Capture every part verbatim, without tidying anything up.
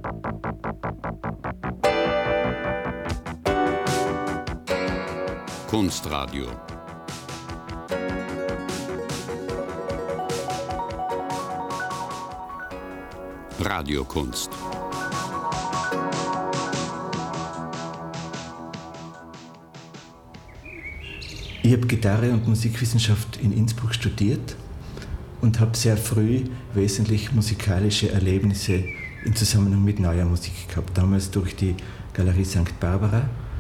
Kunstradio. Radiokunst. Ich habe Gitarre und Musikwissenschaft in Innsbruck studiert und habe sehr früh wesentlich musikalische Erlebnisse im Zusammenhang mit neuer Musik gehabt. Damals durch die Galerie Sankt Barbara.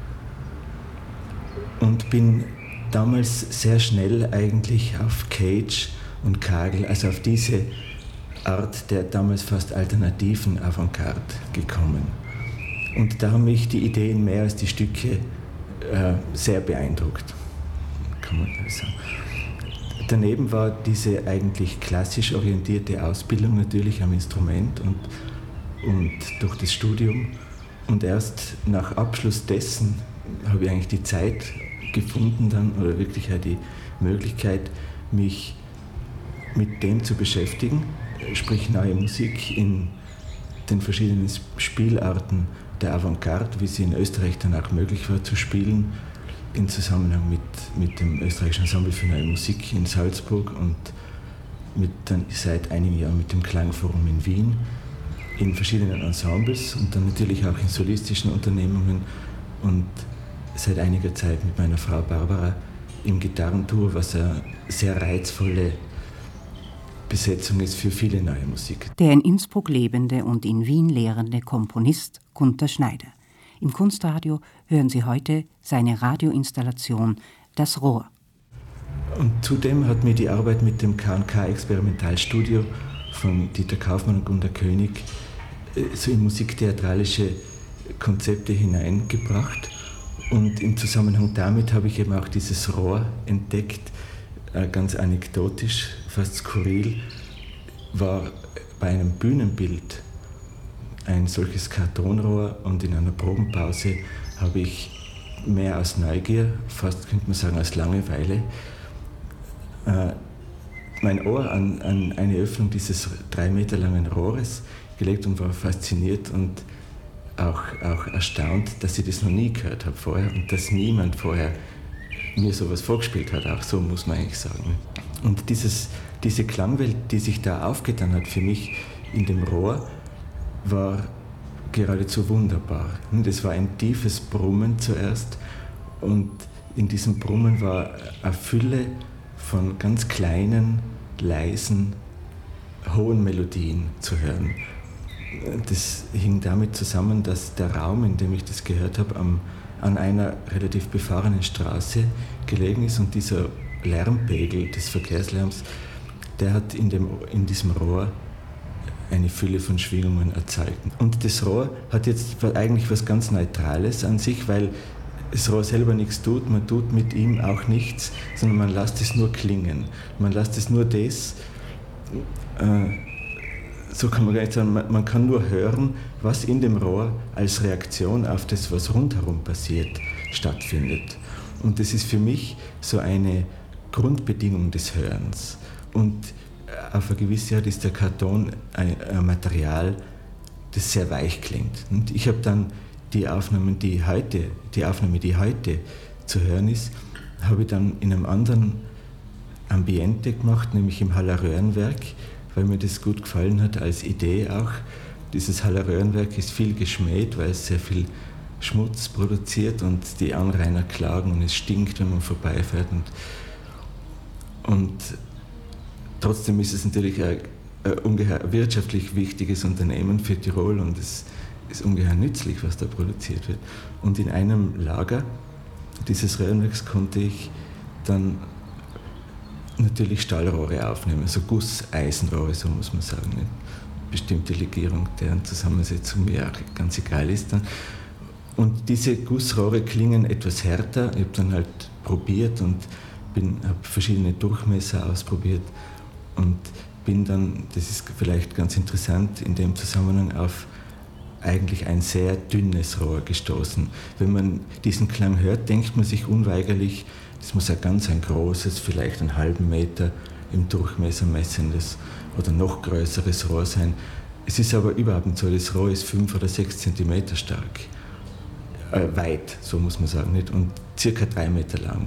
Und bin damals sehr schnell eigentlich auf Cage und Kagel, also auf diese Art der damals fast alternativen Avantgarde gekommen. Und da haben mich die Ideen mehr als die Stücke äh, sehr beeindruckt, kann man sagen. Daneben war diese eigentlich klassisch orientierte Ausbildung natürlich am Instrument und, und durch das Studium. Und erst nach Abschluss dessen habe ich eigentlich die Zeit gefunden dann, oder wirklich auch die Möglichkeit, mich mit dem zu beschäftigen, sprich neue Musik in den verschiedenen Spielarten der Avantgarde, wie sie in Österreich dann auch möglich war zu spielen, in Zusammenhang mit, mit dem österreichischen Ensemble für neue Musik in Salzburg und mit dann seit einigen Jahren mit dem Klangforum in Wien, in verschiedenen Ensembles und dann natürlich auch in solistischen Unternehmungen und seit einiger Zeit mit meiner Frau Barbara im Gitarrentour, was eine sehr reizvolle Besetzung ist für viele neue Musik. Der in Innsbruck lebende und in Wien lehrende Komponist Gunter Schneider. Im Kunstradio hören Sie heute seine Radioinstallation »Das Rohr«. Und zudem hat mir die Arbeit mit dem K und K Experimentalstudio von Dieter Kaufmann und Gunda König so in musiktheatralische Konzepte hineingebracht. Und im Zusammenhang damit habe ich eben auch dieses Rohr entdeckt, ganz anekdotisch, fast skurril, war bei einem Bühnenbild ein solches Kartonrohr und in einer Probenpause habe ich mehr aus Neugier, fast könnte man sagen aus Langeweile, äh, mein Ohr an, an eine Öffnung dieses drei Meter langen Rohres gelegt und war fasziniert und auch, auch erstaunt, dass ich das noch nie gehört habe vorher und dass niemand vorher mir sowas vorgespielt hat, auch so muss man eigentlich sagen. Und dieses, diese Klangwelt, die sich da aufgetan hat für mich in dem Rohr, war geradezu wunderbar. Das war ein tiefes Brummen zuerst und in diesem Brummen war eine Fülle von ganz kleinen, leisen, hohen Melodien zu hören. Das hing damit zusammen, dass der Raum, in dem ich das gehört habe, am, an einer relativ befahrenen Straße gelegen ist und dieser Lärmpegel des Verkehrslärms, der hat in, dem, in diesem Rohr eine Fülle von Schwingungen erzeugt. Und das Rohr hat jetzt eigentlich was ganz Neutrales an sich, weil das Rohr selber nichts tut, man tut mit ihm auch nichts, sondern man lässt es nur klingen. Man lässt es nur das, äh, so kann man gar nicht sagen, man, man kann nur hören, was in dem Rohr als Reaktion auf das, was rundherum passiert, stattfindet. Und das ist für mich so eine Grundbedingung des Hörens. Und auf eine gewisse Art ist der Karton ein, ein Material, das sehr weich klingt. Und ich habe dann die Aufnahmen, die heute, die Aufnahme, die heute zu hören ist, habe ich dann in einem anderen Ambiente gemacht, nämlich im Haller Röhrenwerk, weil mir das gut gefallen hat als Idee auch. Dieses Haller Röhrenwerk ist viel geschmäht, weil es sehr viel Schmutz produziert und die Anrainer klagen und es stinkt, wenn man vorbeifährt. Und, und trotzdem ist es natürlich ein, ein ungeheuer wirtschaftlich wichtiges Unternehmen für Tirol und es ist ungeheuer nützlich, was da produziert wird. Und in einem Lager dieses Röhrenwerks konnte ich dann natürlich Stahlrohre aufnehmen, also Gusseisenrohre, so muss man sagen. Eine bestimmte Legierung, deren Zusammensetzung mir auch ganz egal ist dann. Und diese Gussrohre klingen etwas härter. Ich habe dann halt probiert und habe verschiedene Durchmesser ausprobiert und bin dann, das ist vielleicht ganz interessant, in dem Zusammenhang auf eigentlich ein sehr dünnes Rohr gestoßen. Wenn man diesen Klang hört, denkt man sich unweigerlich, das muss ein ganz ein großes, vielleicht einen halben Meter im Durchmesser messendes oder noch größeres Rohr sein. Es ist aber überhaupt nicht so, das Rohr ist fünf oder sechs Zentimeter stark, äh, weit, so muss man sagen, nicht? Und circa drei Meter lang.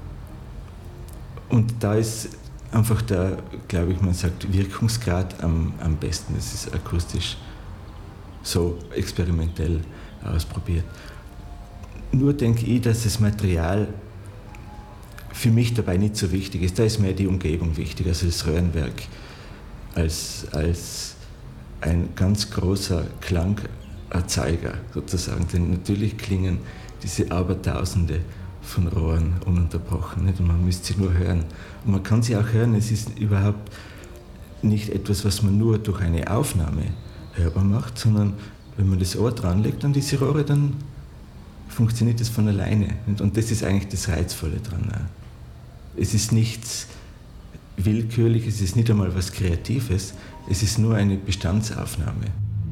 Und da ist einfach der, glaube ich, man sagt, Wirkungsgrad am, am besten. Es ist akustisch so experimentell ausprobiert. Nur denke ich, dass das Material für mich dabei nicht so wichtig ist. Da ist mehr die Umgebung wichtig, also das Röhrenwerk als, als ein ganz großer Klangerzeuger sozusagen. Denn natürlich klingen diese Abertausende von Rohren ununterbrochen, nicht? Und man müsste sie nur hören. Und man kann sie auch hören, es ist überhaupt nicht etwas, was man nur durch eine Aufnahme hörbar macht, sondern wenn man das Ohr dranlegt an diese Rohre, dann funktioniert das von alleine. Und das ist eigentlich das Reizvolle dran. Es ist nichts Willkürliches, es ist nicht einmal was Kreatives, es ist nur eine Bestandsaufnahme.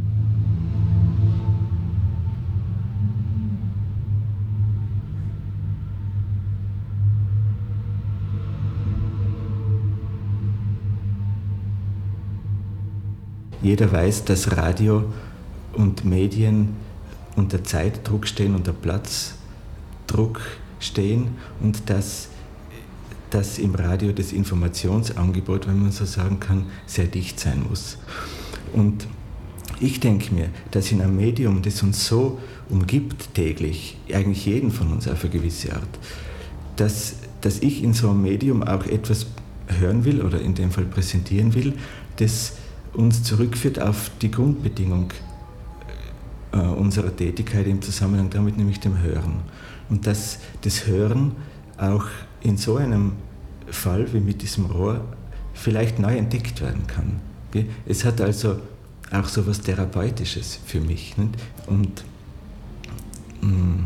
Jeder weiß, dass Radio und Medien unter Zeitdruck stehen, unter Platzdruck stehen und dass, dass im Radio das Informationsangebot, wenn man so sagen kann, sehr dicht sein muss. Und ich denke mir, dass in einem Medium, das uns so umgibt täglich, eigentlich jeden von uns auf eine gewisse Art, dass, dass ich in so einem Medium auch etwas hören will oder in dem Fall präsentieren will, das uns zurückführt auf die Grundbedingung äh, unserer Tätigkeit im Zusammenhang damit, nämlich dem Hören. Und dass das Hören auch in so einem Fall wie mit diesem Rohr vielleicht neu entdeckt werden kann. Gell? Es hat also auch so etwas Therapeutisches für mich. Nicht? Und mh,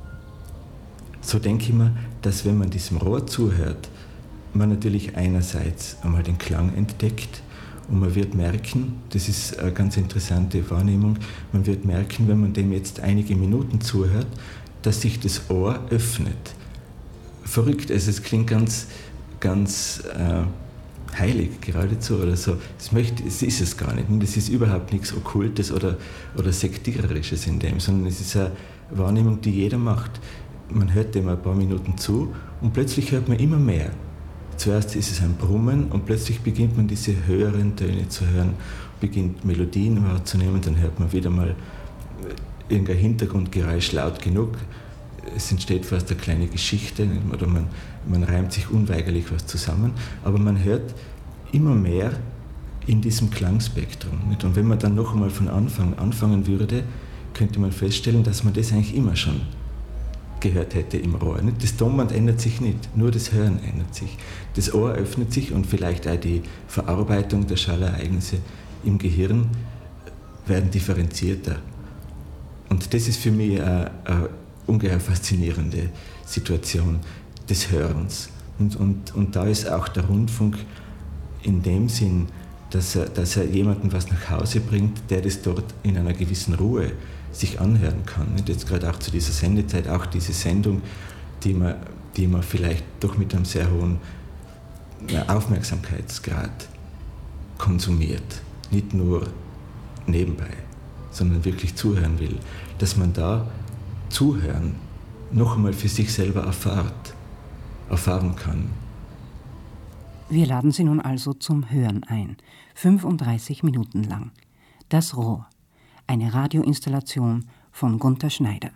so denke ich mir, dass wenn man diesem Rohr zuhört, man natürlich einerseits einmal den Klang entdeckt, und man wird merken, das ist eine ganz interessante Wahrnehmung, man wird merken, wenn man dem jetzt einige Minuten zuhört, dass sich das Ohr öffnet. Verrückt, also es klingt ganz, ganz äh, heilig geradezu oder so. Das, möchte, das ist es gar nicht. Das ist überhaupt nichts Okkultes oder, oder Sektiererisches in dem, sondern es ist eine Wahrnehmung, die jeder macht. Man hört dem ein paar Minuten zu und plötzlich hört man immer mehr. Zuerst ist es ein Brummen und plötzlich beginnt man diese höheren Töne zu hören, beginnt Melodien wahrzunehmen, dann hört man wieder mal irgendein Hintergrundgeräusch laut genug. Es entsteht fast eine kleine Geschichte oder man, man reimt sich unweigerlich was zusammen, aber man hört immer mehr in diesem Klangspektrum. Und wenn man dann noch einmal von Anfang anfangen würde, könnte man feststellen, dass man das eigentlich immer schon gehört hätte im Rohr. Das Tonband ändert sich nicht, nur das Hören ändert sich. Das Ohr öffnet sich und vielleicht auch die Verarbeitung der Schallereignisse im Gehirn werden differenzierter. Und das ist für mich eine, eine ungeheuer faszinierende Situation des Hörens. Und, und, und da ist auch der Rundfunk in dem Sinn, dass er, dass er jemandem was nach Hause bringt, der das dort in einer gewissen Ruhe sich anhören kann. Jetzt gerade auch zu dieser Sendezeit, auch diese Sendung, die man, die man vielleicht doch mit einem sehr hohen Aufmerksamkeitsgrad konsumiert. Nicht nur nebenbei, sondern wirklich zuhören will. Dass man da Zuhören noch einmal für sich selber erfahrt, erfahren kann. Wir laden Sie nun also zum Hören ein. fünfunddreißig Minuten lang. Das Rohr. Eine Radioinstallation von Gunther Schneider.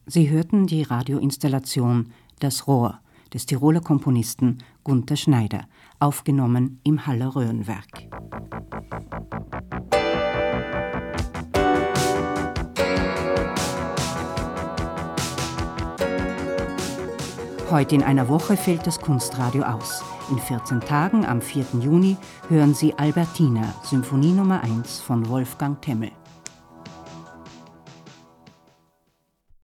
Sie hörten die Radioinstallation »Das Rohr« des Tiroler Komponisten Gunther Schneider, aufgenommen im Haller Röhrenwerk. Heute in einer Woche fällt das Kunstradio aus. In vierzehn Tagen, am vierten Juni, hören Sie Albertina, Symphonie Nummer eins von Wolfgang Temmel.